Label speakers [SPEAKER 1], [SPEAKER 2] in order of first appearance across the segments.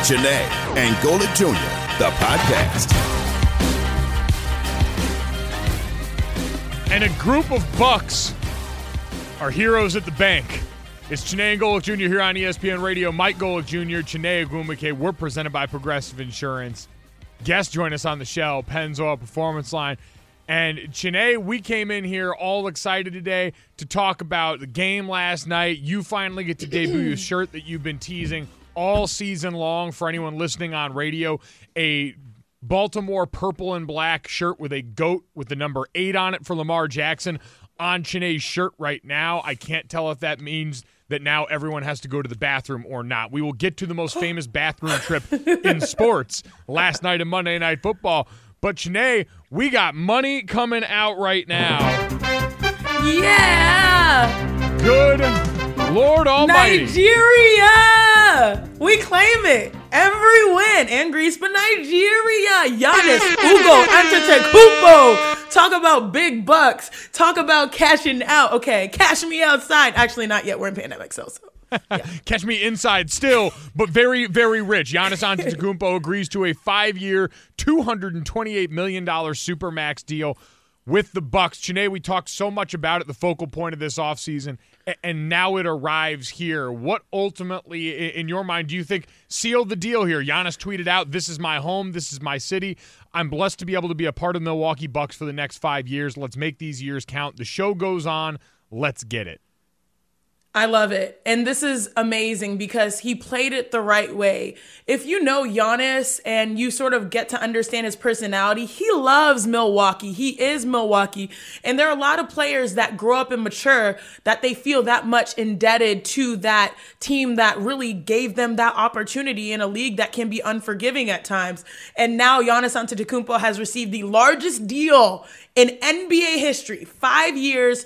[SPEAKER 1] Chiney and Golic Jr., the podcast.
[SPEAKER 2] And a group of Bucks are heroes at the bank. It's Chiney and Golic Jr. here on ESPN Radio. Mike Golic Jr., Chiney Ogwumike. We're presented by Progressive Insurance. Guests join us on the show, Pennzoil Performance Line. And Chiney, we came in here all excited today to talk about the game last night. You finally get to debut a shirt that you've been teasing all season long for anyone listening on radio. A Baltimore purple and black shirt with a goat with the number 8 on it for Lamar Jackson on Chiney's shirt right now. I can't tell if that means that now everyone has to go to the bathroom or not. We will get to the most famous bathroom trip in sports last night in Monday Night Football. But Chiney, we got money coming out right now.
[SPEAKER 3] Yeah!
[SPEAKER 2] Good Lord Almighty.
[SPEAKER 3] Nigeria! We claim it. Every win. And Greece, but Nigeria. Giannis, Ugo, Antetokounmpo. Talk about big bucks. Talk about cashing out. Okay, cash me outside. Actually, not yet. We're in pandemic, so. Yeah.
[SPEAKER 2] Catch me inside still, but very, very rich. Giannis Antetokounmpo agrees to a 5-year, $228 million Supermax deal with the Bucks. Chiney, we talked so much about it, the focal point of this offseason, and now it arrives here. What ultimately, in your mind, do you think sealed the deal here? Giannis tweeted out, "This is my home. This is my city. I'm blessed to be able to be a part of the Milwaukee Bucks for the next 5 years. Let's make these years count. The show goes on. Let's get it."
[SPEAKER 3] I love it. And this is amazing because he played it the right way. If you know Giannis and you sort of get to understand his personality, he loves Milwaukee. He is Milwaukee. And there are a lot of players that grow up and mature that they feel that much indebted to that team that really gave them that opportunity in a league that can be unforgiving at times. And now Giannis Antetokounmpo has received the largest deal in NBA history. 5 years,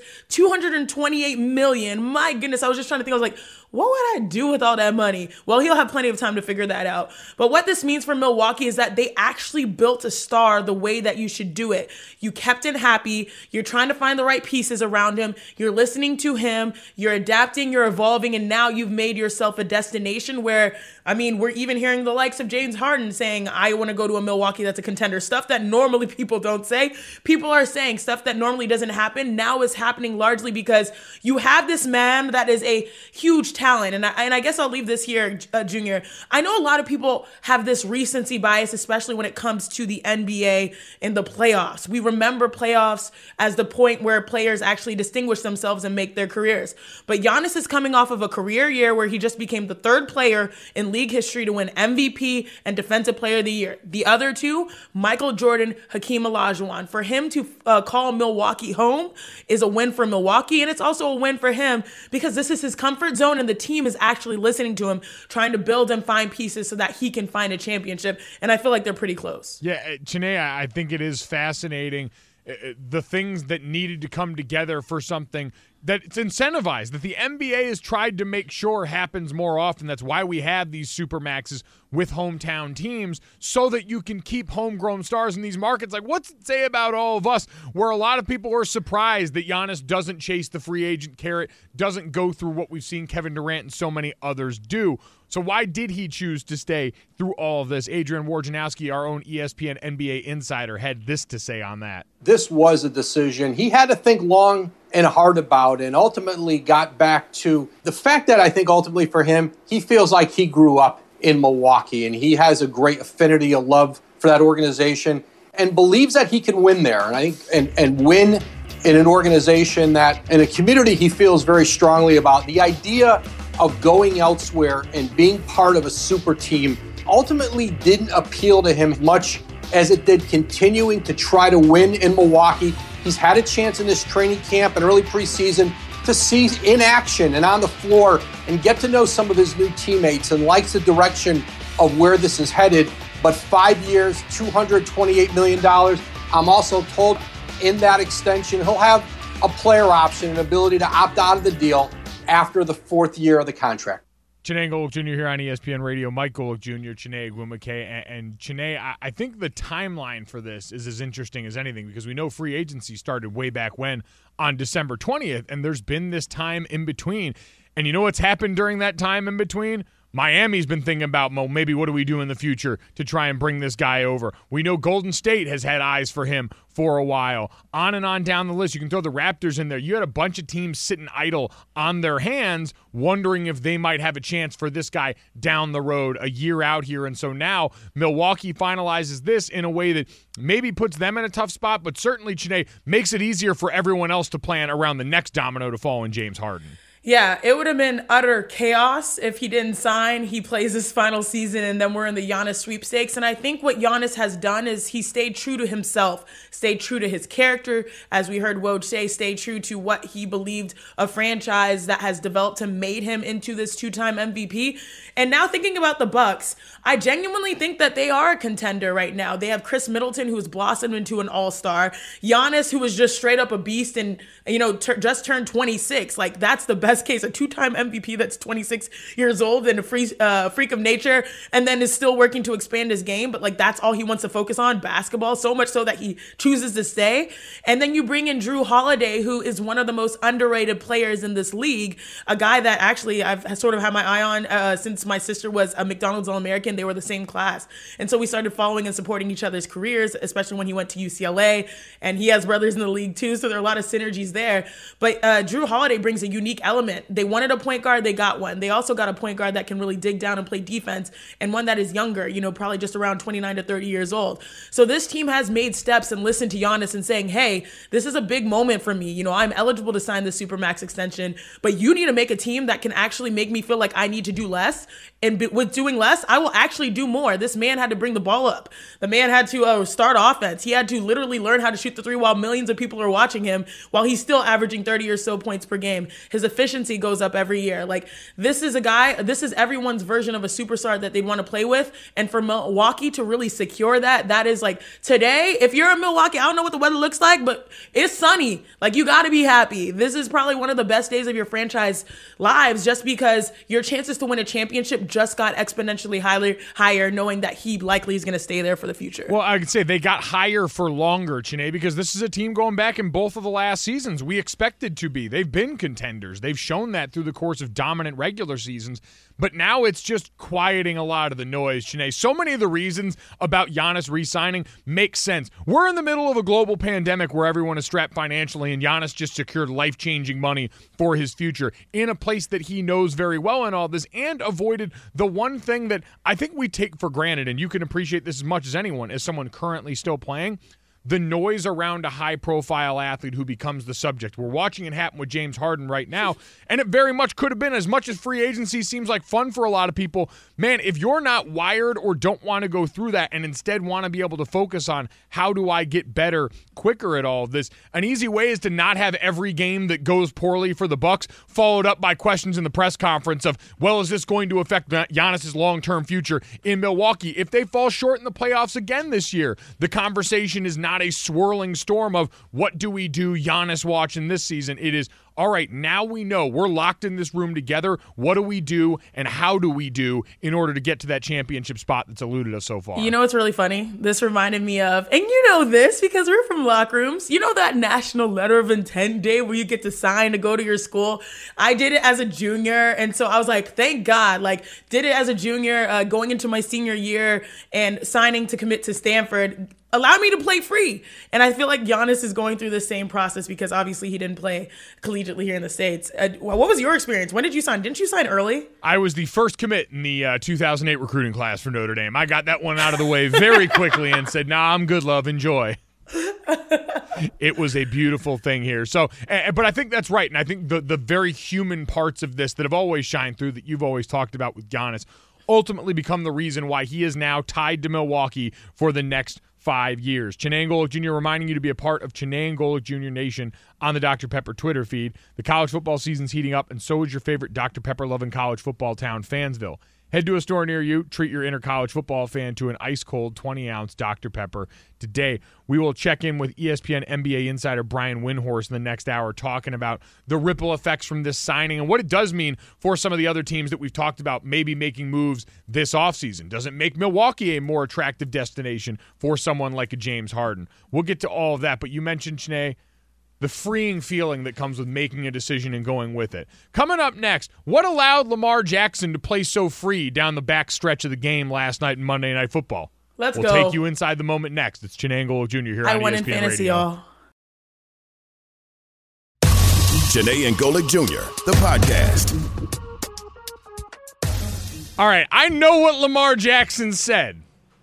[SPEAKER 3] $228 million. My goodness, I was just trying to think. I was like, what would I do with all that money? Well, he'll have plenty of time to figure that out. But what this means for Milwaukee is that they actually built a star the way that you should do it. You kept him happy. You're trying to find the right pieces around him. You're listening to him. You're adapting. You're evolving. And now you've made yourself a destination where, I mean, we're even hearing the likes of James Harden saying, I want to go to a Milwaukee that's a contender. Stuff that normally people don't say. People are saying stuff that normally doesn't happen. Now is happening largely because you have this man that is a huge talent. And I guess I'll leave this here, Junior. I know a lot of people have this recency bias, especially when it comes to the NBA and the playoffs. We remember playoffs as the point where players actually distinguish themselves and make their careers. But Giannis is coming off of a career year where he just became the 3rd player in league history to win MVP and Defensive Player of the Year. The other two, Michael Jordan, Hakeem Olajuwon. For him to call Milwaukee home is a win for Milwaukee, and it's also a win for him because this is his comfort zone, and the team is actually listening to him, trying to build and find pieces so that he can find a championship. And I feel like they're pretty close.
[SPEAKER 2] Yeah, Chiney, I think it is fascinating the things that needed to come together for something that's incentivized, that the NBA has tried to make sure happens more often. That's why we have these supermaxes with hometown teams, so that you can keep homegrown stars in these markets. Like, what's it say about all of us, where a lot of people are surprised that Giannis doesn't chase the free agent carrot, doesn't go through what we've seen Kevin Durant and so many others do. So why did he choose to stay through all of this? Adrian Wojnarowski, our own ESPN NBA insider, had this to say on that.
[SPEAKER 4] This was a decision he had to think long and hard about, and ultimately got back to the fact that I think ultimately for him, he feels like he grew up in Milwaukee, and he has a great affinity, a love for that organization, and believes that he can win there. And I think and win in an organization that, in a community he feels very strongly about. The idea of going elsewhere and being part of a super team ultimately didn't appeal to him much as it did continuing to try to win in Milwaukee. He's had a chance in this training camp and early preseason to see in action and on the floor and get to know some of his new teammates, and likes the direction of where this is headed. But 5 years, $228 million. I'm also told in that extension, he'll have a player option, an ability to opt out of the deal after the 4th year of the contract.
[SPEAKER 2] Chiney Golic Jr. here on ESPN Radio. Mike Golic Jr., Chiney Ogwumike. And Chiney, I think the timeline for this is as interesting as anything, because we know free agency started way back when on December 20th, and there's been this time in between. And you know what's happened during that time in between? Miami's been thinking about, well, maybe what do we do in the future to try and bring this guy over. We know Golden State has had eyes for him for a while. On and on down the list. You can throw the Raptors in there. You had a bunch of teams sitting idle on their hands, wondering if they might have a chance for this guy down the road, a year out here. And so now Milwaukee finalizes this in a way that maybe puts them in a tough spot, but certainly, Chiney, makes it easier for everyone else to plan around the next domino to fall in James Harden.
[SPEAKER 3] Yeah, it would have been utter chaos if he didn't sign. He plays his final season, and then we're in the Giannis sweepstakes. And I think what Giannis has done is he stayed true to himself, stayed true to his character. As we heard Woj say, stayed true to what he believed a franchise that has developed him made him into this two-time MVP. And now thinking about the Bucks, I genuinely think that they are a contender right now. They have Chris Middleton, who's blossomed into an all-star. Giannis, who was just straight up a beast and, just turned 26. Like, that's the best case, a two-time MVP that's 26 years old and a freak of nature, and then is still working to expand his game. But like, that's all he wants to focus on, basketball, so much so that he chooses to stay. And then you bring in Drew Holiday, who is one of the most underrated players in this league, a guy that actually I've sort of had my eye on since my sister was a McDonald's All-American. They were the same class. And so we started following and supporting each other's careers, especially when he went to UCLA, and he has brothers in the league too. So there are a lot of synergies there. But Drew Holiday brings a unique element. They wanted a point guard, they got one. They also got a point guard that can really dig down and play defense, and one that is younger, probably just around 29 to 30 years old. So this team has made steps and listened to Giannis and saying, hey, this is a big moment for me. I'm eligible to sign the Supermax extension, but you need to make a team that can actually make me feel like I need to do less. And with doing less, I will actually do more. This man had to bring the ball up. The man had to start offense. He had to literally learn how to shoot the three while millions of people are watching him, while he's still averaging 30 or so points per game. His efficiency goes up every year. Like, this is everyone's version of a superstar that they'd want to play with. And for Milwaukee to really secure that is like, today, if you're in Milwaukee, I don't know what the weather looks like, but it's sunny. Like, you got to be happy. This is probably one of the best days of your franchise lives, just because your chances to win a championship just got exponentially higher, knowing that he likely is going to stay there for the future.
[SPEAKER 2] Well, I could say they got higher for longer, Chiney, because this is a team going back in both of the last seasons we expected to be. They've been contenders. They've shown that through the course of dominant regular seasons. But now it's just quieting a lot of the noise, Chiney. So many of the reasons about Giannis re-signing make sense. We're in the middle of a global pandemic where everyone is strapped financially, and Giannis just secured life-changing money for his future in a place that he knows very well in all this, and avoided the one thing that I think we take for granted, and you can appreciate this as much as anyone, as someone currently still playing, the noise around a high-profile athlete who becomes the subject. We're watching it happen with James Harden right now, and it very much could have been, as much as free agency seems like fun for a lot of people, man, if you're not wired or don't want to go through that and instead want to be able to focus on how do I get better quicker at all of this, an easy way is to not have every game that goes poorly for the Bucks followed up by questions in the press conference of, well, is this going to affect Giannis' long-term future in Milwaukee? If they fall short in the playoffs again this year, the conversation is not a swirling storm of what do we do Giannis watching this season. It is, all right, now we know we're locked in this room together. What do we do and how do we do in order to get to that championship spot that's eluded us so far?
[SPEAKER 3] You know what's really funny? This reminded me of, and you know this because we're from locker rooms, that national letter of intent day where you get to sign to go to your school? I did it as a junior, and so I was like, thank God, did it as a junior, going into my senior year and signing to commit to Stanford allowed me to play free. And I feel like Giannis is going through the same process because obviously he didn't play collegiately here in the States. What was your experience? When did you sign? Didn't you sign early?
[SPEAKER 2] I was the first commit in the 2008 recruiting class for Notre Dame. I got that one out of the way very quickly and said, nah, I'm good, love, enjoy. It was a beautiful thing here. So, but I think that's right. And I think the very human parts of this that have always shined through, that you've always talked about with Giannis, ultimately become the reason why he is now tied to Milwaukee for the next 5 years. Chiney Golic Jr. reminding you to be a part of Chiney Golic Jr. Nation on the Dr. Pepper Twitter feed. The college football season's heating up, and so is your favorite Dr. Pepper-loving college football town, Fansville. Head to a store near you. Treat your inner college football fan to an ice-cold 20-ounce Dr. Pepper today. We will check in with ESPN NBA insider Brian Windhorst in the next hour, talking about the ripple effects from this signing and what it does mean for some of the other teams that we've talked about maybe making moves this offseason. Does it make Milwaukee a more attractive destination for someone like a James Harden? We'll get to all of that, but you mentioned, Chiney, the freeing feeling that comes with making a decision and going with it. Coming up next, what allowed Lamar Jackson to play so free down the back stretch of the game last night in Monday Night Football? We'll take you inside the moment next. It's Chiney Golic Jr. here on ESPN Radio.
[SPEAKER 3] I won in fantasy, y'all.
[SPEAKER 1] Chiney and Golic Jr., the podcast.
[SPEAKER 2] All right, I know what Lamar Jackson said.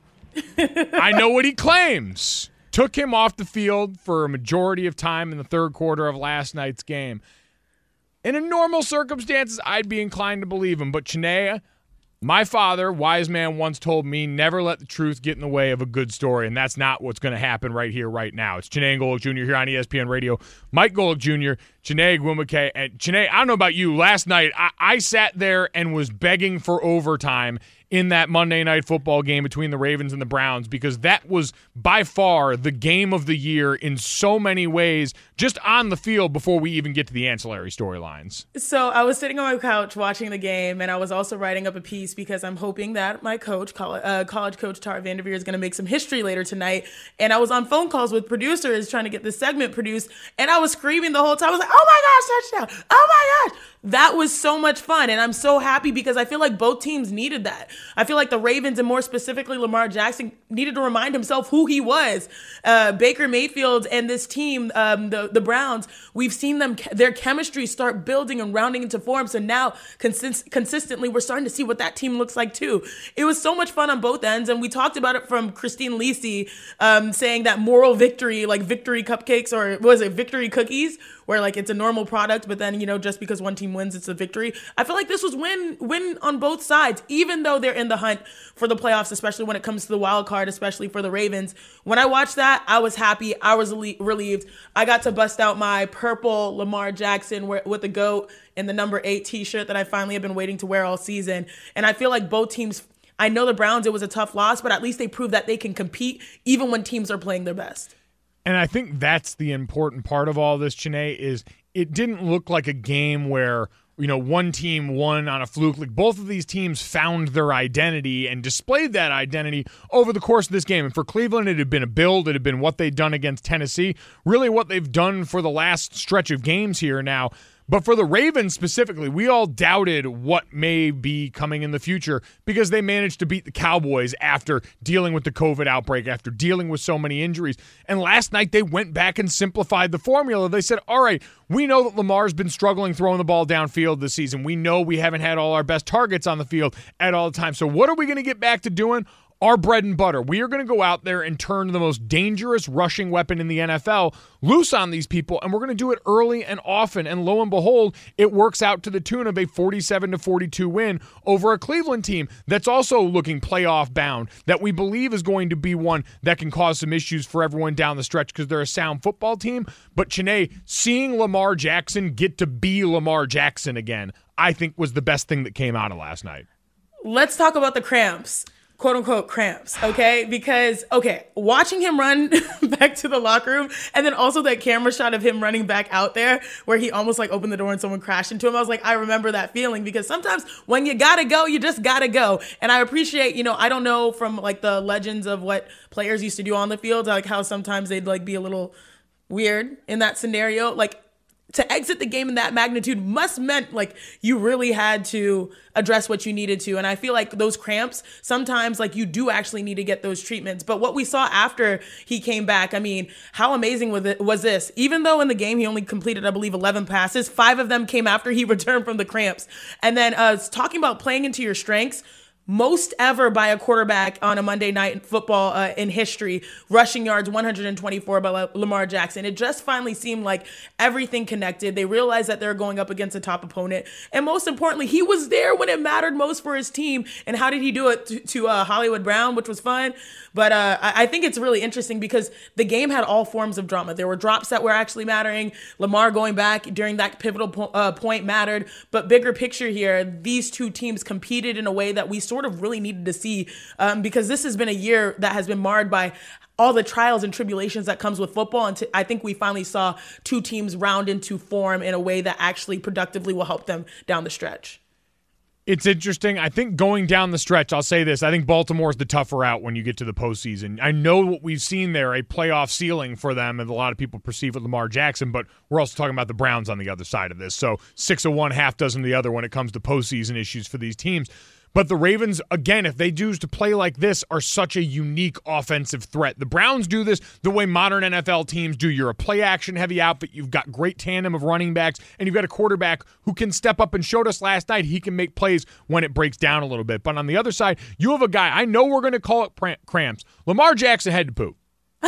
[SPEAKER 2] I know what he claims. Took him off the field for a majority of time in the third quarter of last night's game. In a normal circumstances, I'd be inclined to believe him. But Chiney, my father, wise man, once told me, never let the truth get in the way of a good story, and that's not what's going to happen right here, right now. It's Chiney Golic Jr. here on ESPN Radio. Mike Golic Jr., Chiney Ogwumike. And Chiney, I don't know about you, last night I sat there and was begging for overtime in that Monday Night Football game between the Ravens and the Browns, because that was by far the game of the year in so many ways, just on the field before we even get to the ancillary storylines.
[SPEAKER 3] So I was sitting on my couch watching the game, and I was also writing up a piece because I'm hoping that my coach, college coach Tara Vanderveer, is going to make some history later tonight. And I was on phone calls with producers trying to get this segment produced, and I was screaming the whole time. I was like, oh my gosh, touchdown! Oh my gosh! That was so much fun, and I'm so happy because I feel like both teams needed that. I feel like the Ravens, and more specifically Lamar Jackson, needed to remind himself who he was. Baker Mayfield and this team, the Browns, we've seen their chemistry start building and rounding into form, so now consistently we're starting to see what that team looks like too. It was so much fun on both ends, and we talked about it from Christine Lisi saying that moral victory, like victory cupcakes, or was it victory cookies, where like it's a normal product, but then, just because one team wins, it's a victory. I feel like this was win on both sides, even though they're in the hunt for the playoffs, especially when it comes to the wild card, especially for the Ravens. When I watched that, I was happy. I was relieved. I got to bust out my purple Lamar Jackson with the GOAT and the number 8 t-shirt that I finally have been waiting to wear all season. And I feel like both teams, I know the Browns, it was a tough loss, but at least they proved that they can compete even when teams are playing their best.
[SPEAKER 2] And I think that's the important part of all this, Chiney, is it didn't look like a game where, one team won on a fluke. Like, both of these teams found their identity and displayed that identity over the course of this game. And for Cleveland, it had been a build. It had been what they'd done against Tennessee, really what they've done for the last stretch of games here now. But for the Ravens specifically, we all doubted what may be coming in the future because they managed to beat the Cowboys after dealing with the COVID outbreak, after dealing with so many injuries. And last night they went back and simplified the formula. They said, all right, we know that Lamar's been struggling throwing the ball downfield this season. We know we haven't had all our best targets on the field at all the time. So what are we going to get back to doing? Our bread and butter. We are going to go out there and turn the most dangerous rushing weapon in the NFL loose on these people, and we're going to do it early and often. And lo and behold, it works out to the tune of a 47-42 win over a Cleveland team that's also looking playoff bound, that we believe is going to be one that can cause some issues for everyone down the stretch because they're a sound football team. But Chiney, seeing Lamar Jackson get to be Lamar Jackson again, I think was the best thing that came out of last night.
[SPEAKER 3] Let's talk about the cramps. Quote unquote cramps, okay? Because, watching him run back to the locker room, and then also that camera shot of him running back out there where he almost like opened the door and someone crashed into him. I was like, I remember that feeling, because sometimes when you gotta go, you just gotta go. And I appreciate, I don't know from like the legends of what players used to do on the field, like how sometimes they'd like be a little weird in that scenario. Like, to exit the game in that magnitude must meant like you really had to address what you needed to. And I feel like those cramps, sometimes like you do actually need to get those treatments. But what we saw after he came back, I mean, how amazing was this? Even though in the game he only completed, I believe, 11 passes, 5 of them came after he returned from the cramps. And then talking about playing into your strengths, most ever by a quarterback on a Monday Night Football in history, rushing yards 124 by Lamar Jackson. It just finally seemed like everything connected. They realized that they're going up against a top opponent. And most importantly, he was there when it mattered most for his team. And how did he do it to Hollywood Brown, which was fun. But I think it's really interesting because the game had all forms of drama. There were drops that were actually mattering. Lamar going back during that pivotal point mattered. But bigger picture here, these two teams competed in a way that we sort of really needed to see, because this has been a year that has been marred by all the trials and tribulations that comes with football. And I think we finally saw two teams round into form in a way that actually productively will help them down the stretch.
[SPEAKER 2] It's interesting. I think going down the stretch, I'll say this, I think Baltimore is the tougher out when you get to the postseason. I know what we've seen there, a playoff ceiling for them, and a lot of people perceive with Lamar Jackson, but we're also talking about the Browns on the other side of this. So 6 of one, half dozen of the other when it comes to postseason issues for these teams. But the Ravens, again, if they choose to play like this, are such a unique offensive threat. The Browns do this the way modern NFL teams do. You're a play-action heavy outfit. You've got great tandem of running backs, and you've got a quarterback who can step up and showed us last night he can make plays when it breaks down a little bit. But on the other side, you have a guy, I know we're going to call it cramps. Lamar Jackson had to poop.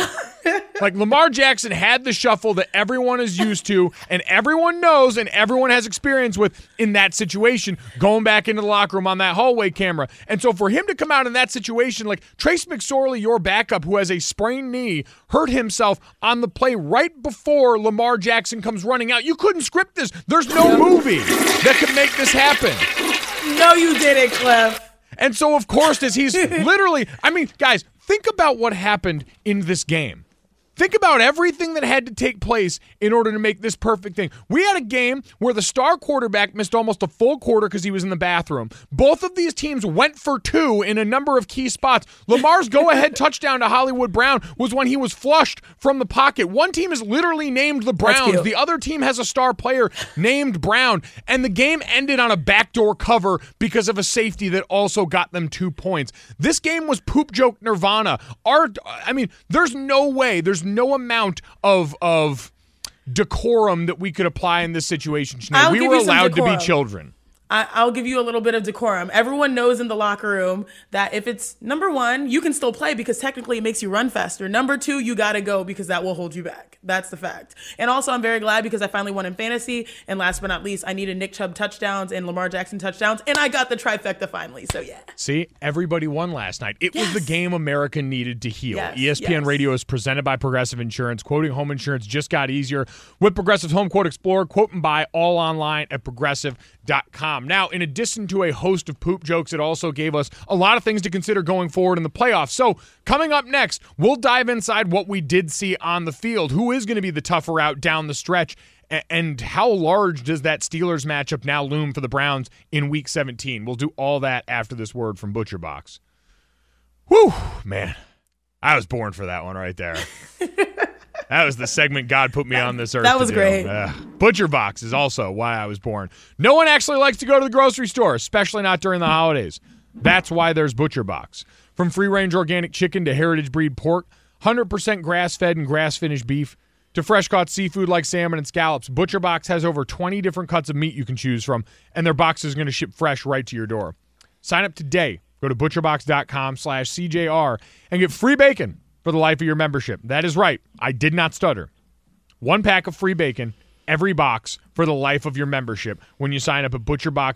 [SPEAKER 2] Like, Lamar Jackson had the shuffle that everyone is used to and everyone knows and everyone has experience with in that situation, going back into the locker room on that hallway camera. And so for him to come out in that situation, like Trace McSorley, your backup, who has a sprained knee, hurt himself on the play right before Lamar Jackson comes running out. You couldn't script this. There's no movie that could make this happen.
[SPEAKER 3] No, you didn't, Clef.
[SPEAKER 2] And so, of course, as he's literally, I mean, guys, think about what happened in this game. Think about everything that had to take place in order to make this perfect thing. We had a game where the star quarterback missed almost a full quarter because he was in the bathroom. Both of these teams went for 2 in a number of key spots. Lamar's go-ahead touchdown to Hollywood Brown was when he was flushed from the pocket. One team is literally named the Browns. The other team has a star player named Brown. And the game ended on a backdoor cover because of a safety that also got them 2 points. This game was poop joke nirvana. There's no way, there's no amount of decorum that we could apply in this situation. We were allowed to be children.
[SPEAKER 3] I'll give you a little bit of decorum. Everyone knows in the locker room that if it's number 1, you can still play because technically it makes you run faster. Number 2, you got to go because that will hold you back. That's the fact. And also, I'm very glad because I finally won in fantasy. And last but not least, I needed Nick Chubb touchdowns and Lamar Jackson touchdowns. And I got the trifecta finally. So, yeah.
[SPEAKER 2] See, everybody won last night. It was the game America needed to heal. ESPN Radio is presented by Progressive Insurance. Quoting home insurance just got easier with Progressive's Home Quote Explorer. Quote and buy all online at progressive.com. Now, in addition to a host of poop jokes, it also gave us a lot of things to consider going forward in the playoffs. So, coming up next, we'll dive inside what we did see on the field. Who is going to be the tougher out down the stretch? And how large does that Steelers matchup now loom for the Browns in Week 17? We'll do all that after this word from ButcherBox. Whew, man. I was born for that one right there. That was the segment God put me on this earth.
[SPEAKER 3] That was great.
[SPEAKER 2] ButcherBox is also why I was born. No one actually likes to go to the grocery store, especially not during the holidays. That's why there's ButcherBox. From free-range organic chicken to heritage breed pork, 100% grass-fed and grass-finished beef, to fresh-caught seafood like salmon and scallops, ButcherBox has over 20 different cuts of meat you can choose from, and their box is going to ship fresh right to your door. Sign up today. Go to butcherbox.com/CJR and get free bacon for the life of your membership. That is right. I did not stutter. 1 pack of free bacon, every box for the life of your membership when you sign up at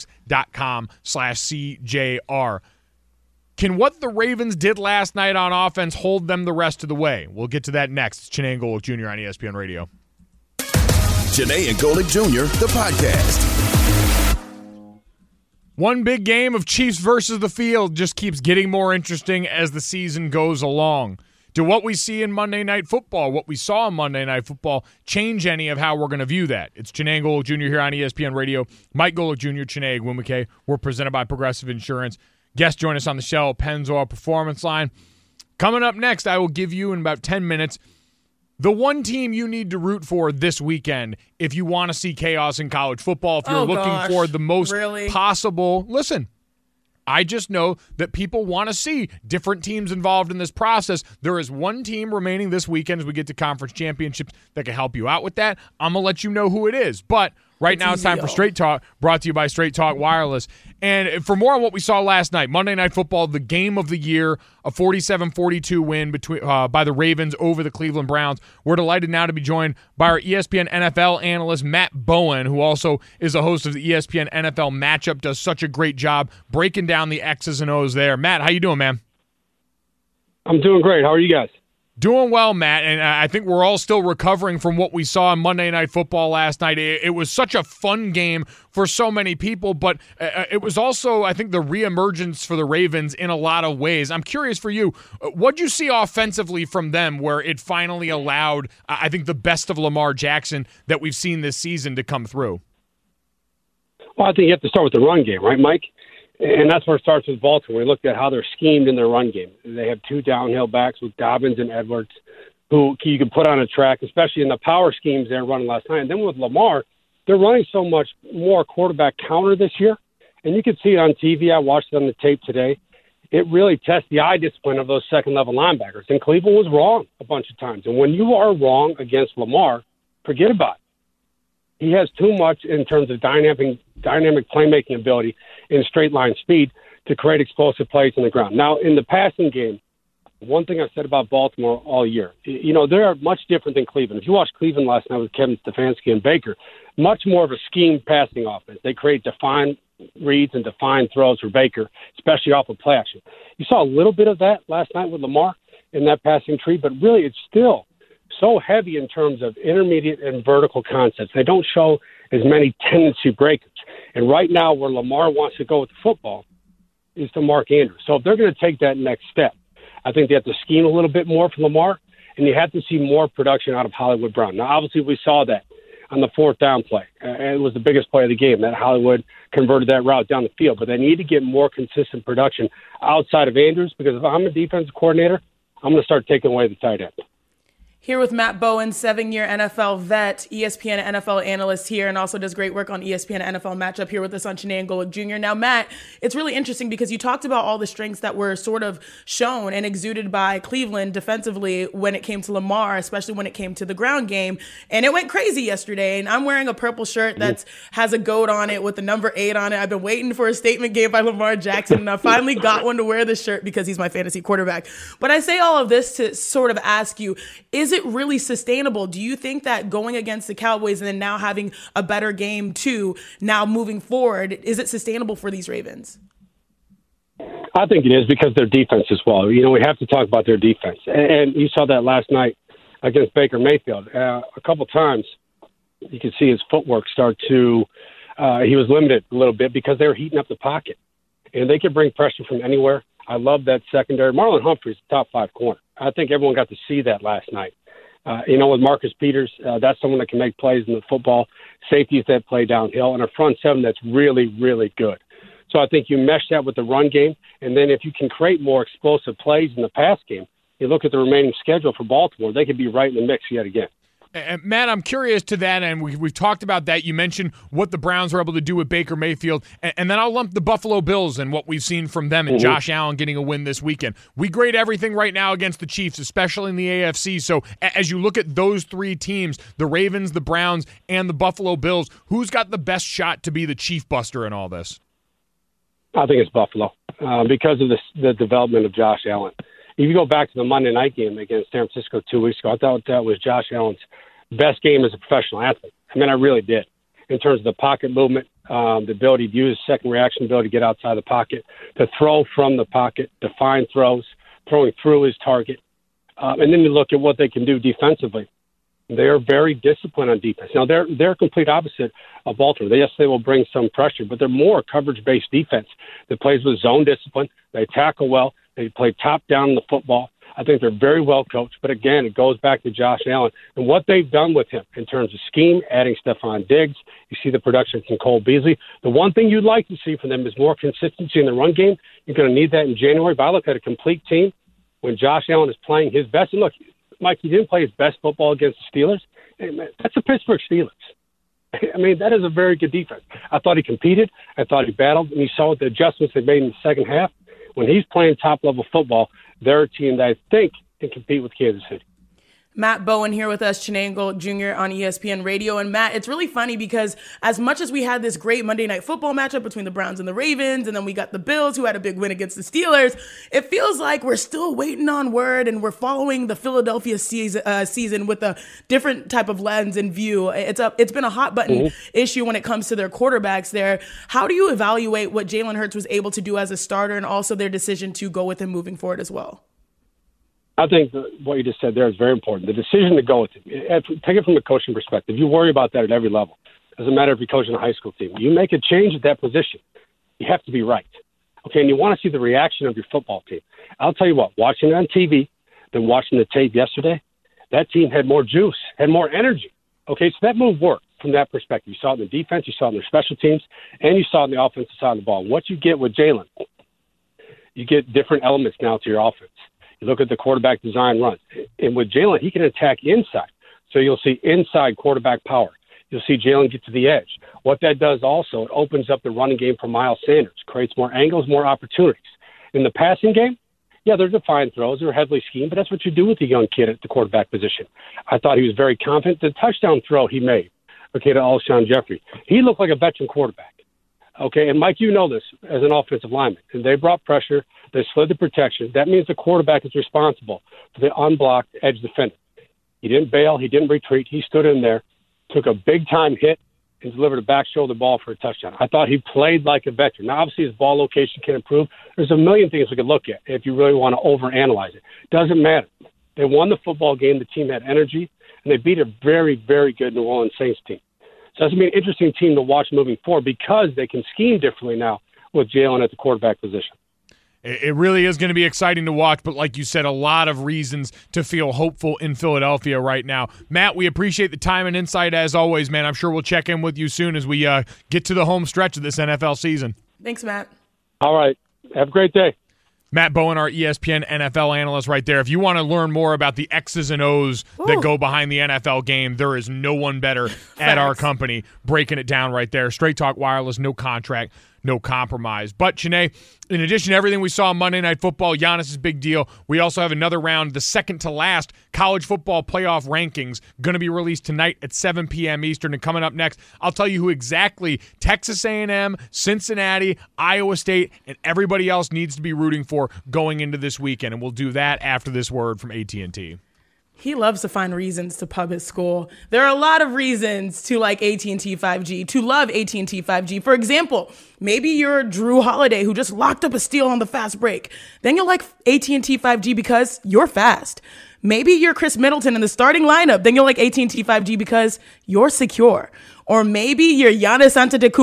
[SPEAKER 2] butcherbox.com/CJR. Can what the Ravens did last night on offense hold them the rest of the way? We'll get to that next. It's Chiney and Golic Jr. on ESPN Radio.
[SPEAKER 1] Chiney and Golic Jr., the podcast.
[SPEAKER 2] One big game of Chiefs versus the field just keeps getting more interesting as the season goes along. Do what we see in Monday Night Football, what we saw in Monday Night Football, change any of how we're going to view that? It's Chiney and Golic Jr. here on ESPN Radio. Mike Golic Jr., Chiney Agwumake. We're presented by Progressive Insurance. Guests join us on the show, Pennzoil Performance Line. Coming up next, I will give you in about 10 minutes the one team you need to root for this weekend if you want to see chaos in college football, if you're looking for the most possible. Listen, I just know that people want to see different teams involved in this process. There is one team remaining this weekend as we get to conference championships that can help you out with that. I'm going to let you know who it is. But right now it's time for Straight Talk, brought to you by Straight Talk Wireless. And for more on what we saw last night, Monday Night Football, the game of the year, a 47-42 win by the Ravens over the Cleveland Browns. We're delighted now to be joined by our ESPN NFL analyst, Matt Bowen, who also is a host of the ESPN NFL Matchup, does such a great job breaking down the X's and O's there. Matt, how you doing, man?
[SPEAKER 5] I'm doing great. How are you guys?
[SPEAKER 2] Doing well, Matt, and I think we're all still recovering from what we saw in Monday Night Football last night. It was such a fun game for so many people, but it was also, I think, the reemergence for the Ravens in a lot of ways. I'm curious for you, what'd you see offensively from them where it finally allowed, I think, the best of Lamar Jackson that we've seen this season to come through?
[SPEAKER 5] Well, I think you have to start with the run game, right, Mike? And that's where it starts with Baltimore. We looked at how they're schemed in their run game. They have two downhill backs with Dobbins and Edwards who you can put on a track, especially in the power schemes they're running last night. And then with Lamar, they're running so much more quarterback counter this year. And you can see it on TV. I watched it on the tape today. It really tests the eye discipline of those second-level linebackers. And Cleveland was wrong a bunch of times. And when you are wrong against Lamar, forget about it. He has too much in terms of dynamic playmaking ability and straight-line speed to create explosive plays on the ground. Now, in the passing game, one thing I've said about Baltimore all year, they are much different than Cleveland. If you watched Cleveland last night with Kevin Stefanski and Baker, much more of a scheme passing offense. They create defined reads and defined throws for Baker, especially off of play action. You saw a little bit of that last night with Lamar in that passing tree, but really it's still so heavy in terms of intermediate and vertical concepts. They don't show as many tendency breakers. And right now where Lamar wants to go with the football is to Mark Andrews. So if they're going to take that next step, I think they have to scheme a little bit more for Lamar, and you have to see more production out of Hollywood Brown. Now, obviously, we saw that on the fourth down play. It was the biggest play of the game, that Hollywood converted that route down the field. But they need to get more consistent production outside of Andrews, because if I'm a defensive coordinator, I'm going to start taking away the tight end.
[SPEAKER 3] Here with Matt Bowen, 7-year NFL vet, ESPN NFL analyst here, and also does great work on ESPN NFL Matchup here with us on Chiney and Golic Jr. Now, Matt, it's really interesting because you talked about all the strengths that were sort of shown and exuded by Cleveland defensively when it came to Lamar, especially when it came to the ground game. And it went crazy yesterday. And I'm wearing a purple shirt that has a goat on it with the number 8 on it. I've been waiting for a statement game by Lamar Jackson, and I finally got one to wear this shirt because he's my fantasy quarterback. But I say all of this to sort of ask you, is it really sustainable? Do you think that going against the Cowboys and then now having a better game too, now moving forward, is it sustainable for these Ravens?
[SPEAKER 5] I think it is, because their defense as well. We have to talk about their defense. And you saw that last night against Baker Mayfield. A couple times you could see his footwork start to he was limited a little bit because they were heating up the pocket. And they could bring pressure from anywhere. I love that secondary. Marlon Humphrey's a top 5 corner. I think everyone got to see that last night. With Marcus Peters, that's someone that can make plays in the football. Safeties that play downhill, and a front seven that's really, really good. So I think you mesh that with the run game, and then if you can create more explosive plays in the pass game, you look at the remaining schedule for Baltimore, they could be right in the mix yet again.
[SPEAKER 2] And Matt, I'm curious to that, and we've talked about that. You mentioned what the Browns were able to do with Baker Mayfield, and then I'll lump the Buffalo Bills and what we've seen from them and Josh Allen getting a win this weekend. We grade everything right now against the Chiefs, especially in the AFC. So as you look at those 3 teams, the Ravens, the Browns, and the Buffalo Bills, who's got the best shot to be the Chief Buster in all this?
[SPEAKER 5] I think it's Buffalo because of the development of Josh Allen. If you go back to the Monday night game against San Francisco 2 weeks ago, I thought that was Josh Allen's best game as a professional athlete. I really did. In terms of the pocket movement, the ability to use second reaction, ability to get outside the pocket, to throw from the pocket, define throws, throwing through his target. And then you look at what they can do defensively. They are very disciplined on defense. Now, they're a complete opposite of Baltimore. Yes, they will bring some pressure, but they're more coverage-based defense that plays with zone discipline. They tackle well. They play top-down in the football. I think they're very well coached. But, again, it goes back to Josh Allen and what they've done with him in terms of scheme, adding Stephon Diggs. You see the production from Cole Beasley. The one thing you'd like to see from them is more consistency in the run game. You're going to need that in January. But I look at a complete team when Josh Allen is playing his best. And, look, Mike, he didn't play his best football against the Steelers. Hey, man, that's the Pittsburgh Steelers. That is a very good defense. I thought he competed. I thought he battled. And you saw the adjustments they made in the second half. When he's playing top-level football, they're a team that I think can compete with Kansas City.
[SPEAKER 3] Matt Bowen here with us, Chiney and Golic Jr. on ESPN Radio. And Matt, it's really funny because as much as we had this great Monday Night Football matchup between the Browns and the Ravens, and then we got the Bills who had a big win against the Steelers, it feels like we're still waiting on word and we're following the Philadelphia season with a different type of lens and view. It's been a hot button issue when it comes to their quarterbacks there. How do you evaluate what Jalen Hurts was able to do as a starter and also their decision to go with him moving forward as well?
[SPEAKER 5] I think what you just said there is very important. The decision to go with him, take it from a coaching perspective. You worry about that at every level. Doesn't matter if you're coaching a high school team. You make a change at that position, you have to be right. Okay, and you want to see the reaction of your football team. I'll tell you what, watching it on TV than watching the tape yesterday, that team had more juice, had more energy. Okay, so that move worked. from that perspective. You saw it in the defense, you saw it in their special teams, and you saw it in the offensive side of the ball. And what you get with Jalen, you get different elements now to your offense. You look at the quarterback design runs. And with Jalen, he can attack inside. So you'll see inside quarterback power. You'll see Jalen get to the edge. What that does also, it opens up the running game for Miles Sanders, creates more angles, more opportunities. In the passing game, yeah, they're defined throws, they're heavily schemed, but that's what you do with a young kid at the quarterback position. I thought he was very confident. The touchdown throw he made, to Alshon Jeffrey, he looked like a veteran quarterback. Okay, and Mike, you know this as an offensive lineman. And they brought pressure, they slid the protection. That means the quarterback is responsible for the unblocked edge defender. He didn't bail, he didn't retreat, he stood in there, took a big-time hit, and delivered a back shoulder ball for a touchdown. I thought he played like a veteran. Now, obviously, his ball location can improve. There's a million things we could look at if you really want to overanalyze it. Doesn't matter. They won the football game. The team had energy, and they beat a very, very good New Orleans Saints team. So that's going to be an interesting team to watch moving forward because they can scheme differently now with Jalen at the quarterback position.
[SPEAKER 2] It really is going to be exciting to watch, but like you said, a lot of reasons to feel hopeful in Philadelphia right now. Matt, we appreciate the time and insight as always, man. I'm sure we'll check in with you soon as we get to the home stretch of this NFL season.
[SPEAKER 3] Thanks, Matt.
[SPEAKER 5] All right. Have a great day.
[SPEAKER 2] Matt Bowen, our ESPN NFL analyst right there. If you want to learn more about the X's and O's that go behind the NFL game, there is no one better at our company breaking it down right there. Straight Talk Wireless, no contract, no compromise. But, Chiney, in addition to everything we saw on Monday Night Football, Giannis' big deal, we also have another round, the second to last college football playoff rankings, going to be released tonight at 7 p.m. Eastern. And coming up next, I'll tell you who exactly Texas A&M, Cincinnati, Iowa State, and everybody else needs to be rooting for going into this weekend. And we'll do that after this word from AT&T.
[SPEAKER 3] He loves to find reasons to pub his school. There are a lot of reasons to like AT&T 5G, to love AT&T 5G. For example, maybe you're Drew Holiday who just locked up a steal on the fast break. Then you'll like AT&T 5G because you're fast. Maybe you're Chris Middleton in the starting lineup. Then you'll like AT&T 5G because you're secure. Or maybe you're Giannis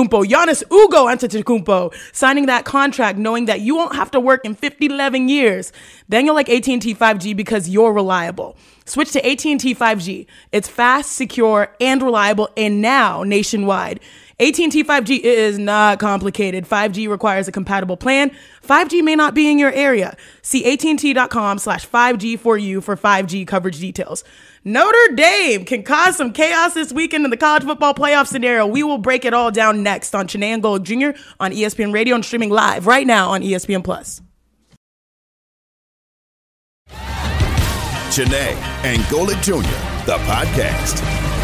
[SPEAKER 3] Ugo Antetokounmpo, signing that contract knowing that you won't have to work in 11 years. Then you'll like AT&T 5G because you're reliable. Switch to AT&T 5G. It's fast, secure, and reliable, and now nationwide. AT&T 5G is not complicated. 5G requires a compatible plan. 5G may not be in your area. See AT&T.com/5G for you for 5G coverage details. Notre Dame can cause some chaos this weekend in the college football playoff scenario. We will break it all down next on Chiney and Golic Jr. on ESPN Radio and streaming live right now on ESPN+.
[SPEAKER 1] Chiney and Golic Jr., the podcast.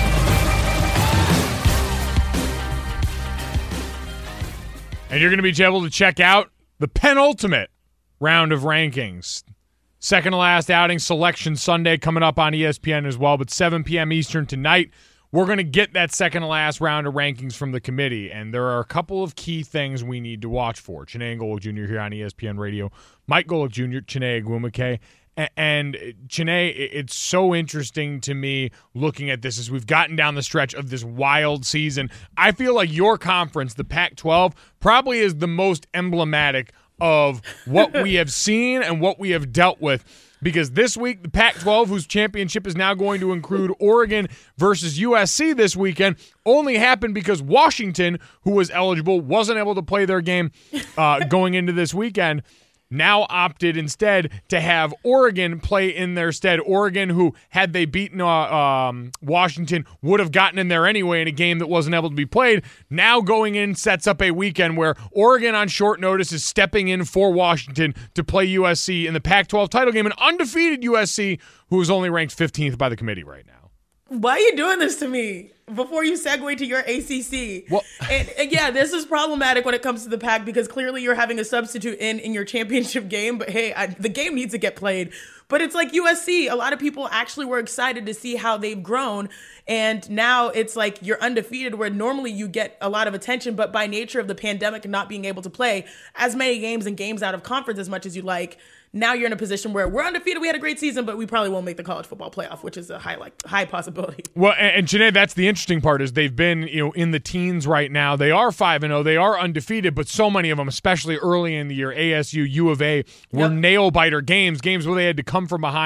[SPEAKER 2] And you're going to be able to check out the penultimate round of rankings. Second to last outing, Selection Sunday coming up on ESPN as well, but 7 p.m. Eastern tonight. We're going to get that second to last round of rankings from the committee, and there are a couple of key things we need to watch for. Chiney and Golic Jr. here on ESPN Radio. Mike Golic Jr., Chiney Ogwumike. And Chiney, it's so interesting to me looking at this as we've gotten down the stretch of this wild season. I feel like your conference, the Pac-12, probably is the most emblematic of what we have seen and what we have dealt with. Because this week, the Pac-12, whose championship is now going to include Oregon versus USC this weekend, only happened because Washington, who was eligible, wasn't able to play their game going into this weekend. Now opted instead to have Oregon play in their stead. Oregon, who, had they beaten Washington, would have gotten in there anyway in a game that wasn't able to be played. Now going in sets up a weekend where Oregon on short notice is stepping in for Washington to play USC in the Pac-12 title game, an undefeated USC who is only ranked 15th by the committee right now.
[SPEAKER 3] Why are you doing this to me before you segue to your ACC?
[SPEAKER 2] Well,
[SPEAKER 3] and yeah, this is problematic when it comes to the Pac because clearly you're having a substitute in your championship game. But hey, the game needs to get played. But it's like USC. A lot of people actually were excited to see how they've grown. And now it's like you're undefeated where normally you get a lot of attention. But by nature of the pandemic and not being able to play as many games and games out of conference as much as you like, now you're in a position where we're undefeated. We had a great season, but we probably won't make the college football playoff, which is a high possibility.
[SPEAKER 2] Well, and Chiney, that's the interesting part is they've been in the teens right now. They are 5-0. They are undefeated, but so many of them, especially early in the year, ASU, U of A, were nail-biter games where they had to come from behind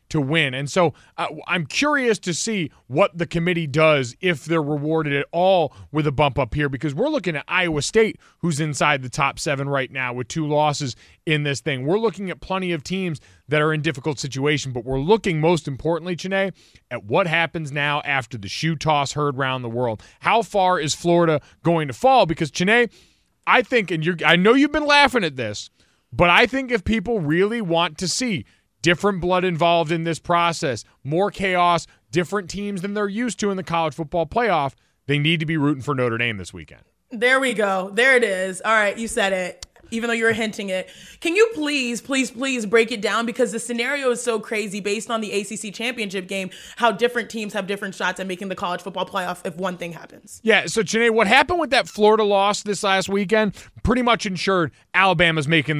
[SPEAKER 2] to win. And so I'm curious to see what the committee does if they're rewarded at all with a bump up here, because we're looking at Iowa State, who's inside the top 7 right now with 2 losses in this thing. We're looking at plenty of teams that are in difficult situations, but we're looking most importantly, Chiney, at what happens now after the shoe toss heard round the world. How far is Florida going to fall? Because, Chiney, I think, and I know you've been laughing at this, but I think if people really want to see different blood involved in this process, more chaos, different teams than they're used to in the college football playoff, they need to be rooting for Notre Dame this weekend.
[SPEAKER 3] There we go. There it is. All right, you said it, even though you were hinting it. Can you please break it down? Because the scenario is so crazy based on the ACC championship game, how different teams have different shots at making the college football playoff if one thing happens.
[SPEAKER 2] Yeah, so Chiney, what happened with that Florida loss this last weekend pretty much ensured Alabama's making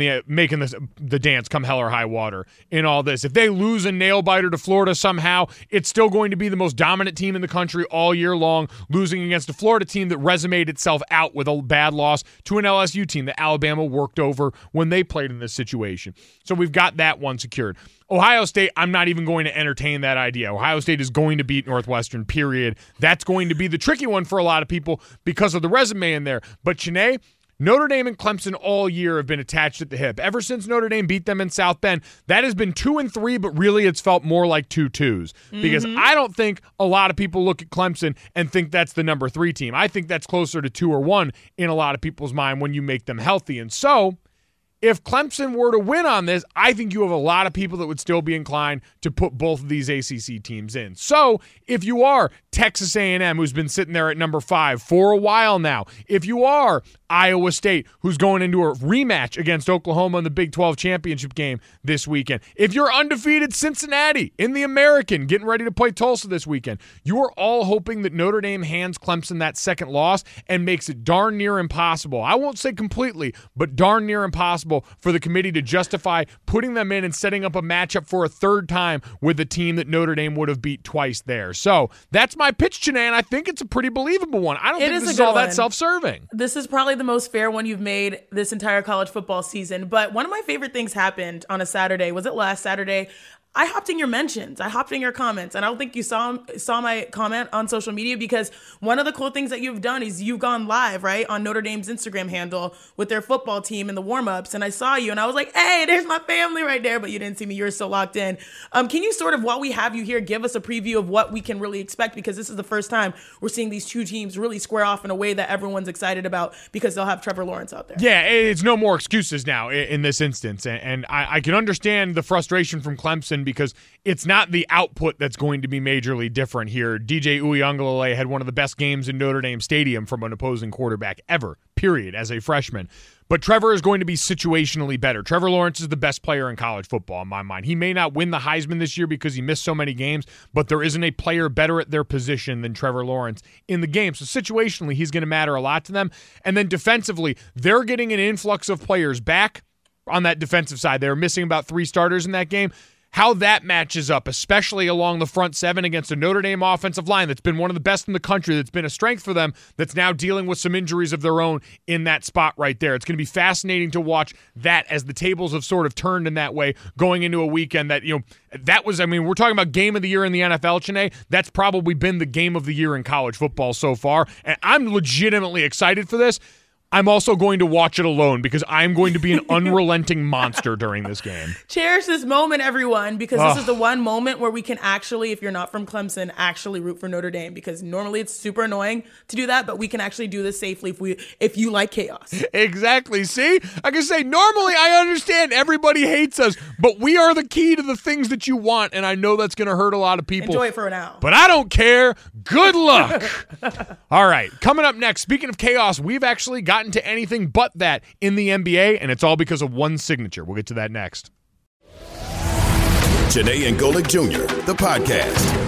[SPEAKER 2] the dance come hell or high water in all this. If they lose a nail-biter to Florida somehow, it's still going to be the most dominant team in the country all year long, losing against a Florida team that resumed itself out with a bad loss to an LSU team that Alabama worked over when they played in this situation. So we've got that one secured. Ohio State, I'm not even going to entertain that idea. Ohio State is going to beat Northwestern, period. That's going to be the tricky one for a lot of people because of the resume in there. But Chiney, Notre Dame and Clemson all year have been attached at the hip. Ever since Notre Dame beat them in South Bend, that has been 2-3, but really it's felt more like 2-2s. Because I don't think a lot of people look at Clemson and think that's the number 3 team. I think that's closer to 2 or 1 in a lot of people's mind when you make them healthy. And so, if Clemson were to win on this, I think you have a lot of people that would still be inclined to put both of these ACC teams in. So if you are Texas A&M, who's been sitting there at number 5 for a while now, if you are Iowa State, who's going into a rematch against Oklahoma in the Big 12 championship game this weekend, if you're undefeated Cincinnati in the American, getting ready to play Tulsa this weekend, you are all hoping that Notre Dame hands Clemson that second loss and makes it darn near impossible. I won't say completely, but darn near impossible for the committee to justify putting them in and setting up a matchup for a third time with a team that Notre Dame would have beat twice there. So that's my pitch, Chiney, and I think it's a pretty believable one. I don't think this is all that self-serving.
[SPEAKER 3] This is probably the most fair one you've made this entire college football season. But one of my favorite things happened on a Saturday. Was it last Saturday? I hopped in your mentions. I hopped in your comments. And I don't think you saw my comment on social media, because one of the cool things that you've done is you've gone live, right, on Notre Dame's Instagram handle with their football team in the warm-ups. And I saw you and I was like, hey, there's my family right there. But you didn't see me. You were so locked in. Can you sort of, while we have you here, give us a preview of what we can really expect? Because this is the first time we're seeing these two teams really square off in a way that everyone's excited about, because they'll have Trevor Lawrence out there.
[SPEAKER 2] Yeah, it's no more excuses now in this instance. And I can understand the frustration from Clemson, because it's not the output that's going to be majorly different here. DJ Uiagalelei had one of the best games in Notre Dame Stadium from an opposing quarterback ever, period, as a freshman. But Trevor is going to be situationally better. Trevor Lawrence is the best player in college football in my mind. He may not win the Heisman this year because he missed so many games, but there isn't a player better at their position than Trevor Lawrence in the game. So situationally, he's going to matter a lot to them. And then defensively, they're getting an influx of players back on that defensive side. They were missing about 3 starters in that game. How that matches up, especially along the front 7 against a Notre Dame offensive line that's been one of the best in the country, that's been a strength for them, that's now dealing with some injuries of their own in that spot right there. It's going to be fascinating to watch that as the tables have sort of turned in that way going into a weekend that, that was, we're talking about game of the year in the NFL, Chiney. That's probably been the game of the year in college football so far, and I'm legitimately excited for this. I'm also going to watch it alone because I'm going to be an unrelenting monster during this game.
[SPEAKER 3] Cherish this moment, everyone, because this is the one moment where we can actually, if you're not from Clemson, actually root for Notre Dame, because normally it's super annoying to do that, but we can actually do this safely if you like chaos.
[SPEAKER 2] Exactly. See? I can say, normally I understand everybody hates us, but we are the key to the things that you want, and I know that's going to hurt a lot of people.
[SPEAKER 3] Enjoy it for now.
[SPEAKER 2] But I don't care. Good luck. All right. Coming up next, speaking of chaos, we've actually gotten to anything but that in the NBA, and it's all because of one signature. We'll get to that next.
[SPEAKER 1] Chiney and Golic Jr., the podcast.